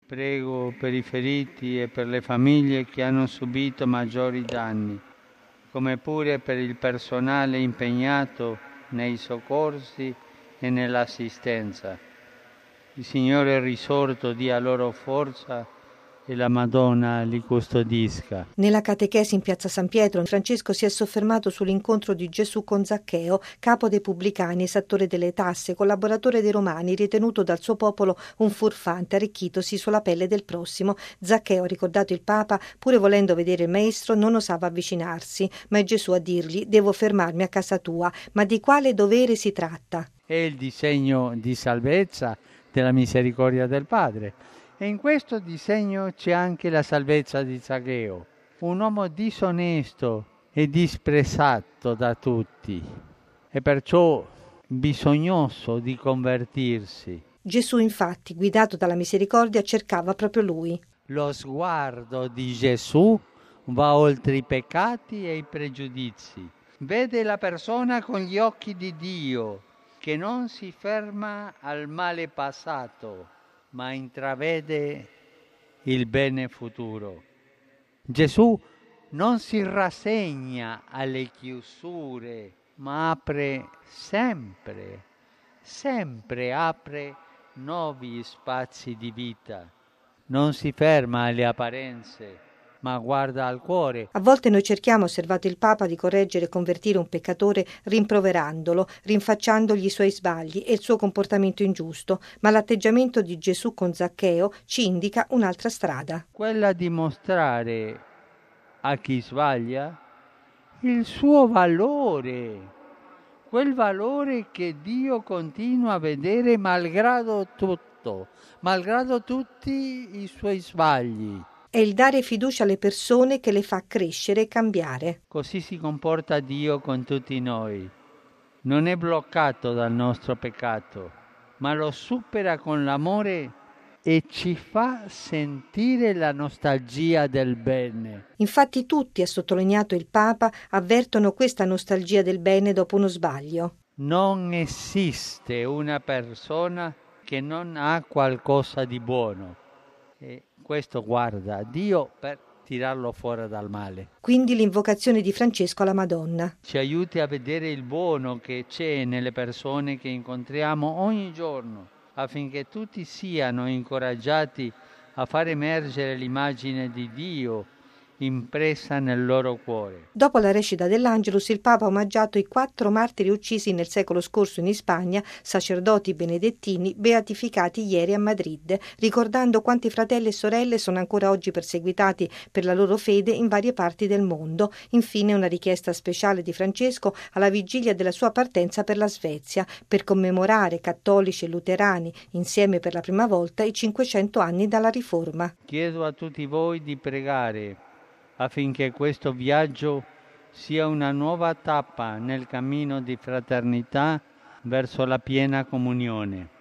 Prego per i feriti e per le famiglie che hanno subito maggiori danni, come pure per il personale impegnato nei soccorsi e nell'assistenza. Il Signore risorto dia loro forza e la Madonna li custodisca. Nella catechesi in piazza San Pietro, Francesco si è soffermato sull'incontro di Gesù con Zaccheo, capo dei pubblicani, esattore delle tasse, collaboratore dei Romani, ritenuto dal suo popolo un furfante, arricchitosi sulla pelle del prossimo. Zaccheo, ricordato il Papa, pure volendo vedere il Maestro, non osava avvicinarsi, ma è Gesù a dirgli: devo fermarmi a casa tua. Ma di quale dovere si tratta? È il disegno di salvezza della misericordia del Padre. E in questo disegno c'è anche la salvezza di Zaccheo, un uomo disonesto e disprezzato da tutti, e perciò bisognoso di convertirsi. Gesù, infatti, guidato dalla misericordia, cercava proprio lui. Lo sguardo di Gesù va oltre i peccati e i pregiudizi. Vede la persona con gli occhi di Dio, che non si ferma al male passato, ma intravede il bene futuro. Gesù non si rassegna alle chiusure, ma apre sempre apre nuovi spazi di vita. Non si ferma alle apparenze, ma guarda al cuore. A volte noi cerchiamo, osservato il Papa, di correggere e convertire un peccatore rimproverandolo, rinfacciandogli i suoi sbagli e il suo comportamento ingiusto, ma l'atteggiamento di Gesù con Zaccheo ci indica un'altra strada. Quella di mostrare a chi sbaglia il suo valore, quel valore che Dio continua a vedere malgrado tutto, malgrado tutti i suoi sbagli. È il dare fiducia alle persone che le fa crescere e cambiare. Così si comporta Dio con tutti noi. Non è bloccato dal nostro peccato, ma lo supera con l'amore e ci fa sentire la nostalgia del bene. Infatti tutti, ha sottolineato il Papa, avvertono questa nostalgia del bene dopo uno sbaglio. Non esiste una persona che non ha qualcosa di buono. E questo guarda Dio per tirarlo fuori dal male. Quindi l'invocazione di Francesco alla Madonna. Ci aiuti a vedere il buono che c'è nelle persone che incontriamo ogni giorno, affinché tutti siano incoraggiati a far emergere l'immagine di Dio impressa nel loro cuore. Dopo la recita dell'Angelus, il Papa ha omaggiato i 4 martiri uccisi nel secolo scorso in Spagna, sacerdoti benedettini beatificati ieri a Madrid, ricordando quanti fratelli e sorelle sono ancora oggi perseguitati per la loro fede in varie parti del mondo. Infine una richiesta speciale di Francesco alla vigilia della sua partenza per la Svezia, per commemorare cattolici e luterani insieme per la prima volta i 500 anni dalla Riforma. Chiedo a tutti voi di pregare affinché questo viaggio sia una nuova tappa nel cammino di fraternità verso la piena comunione.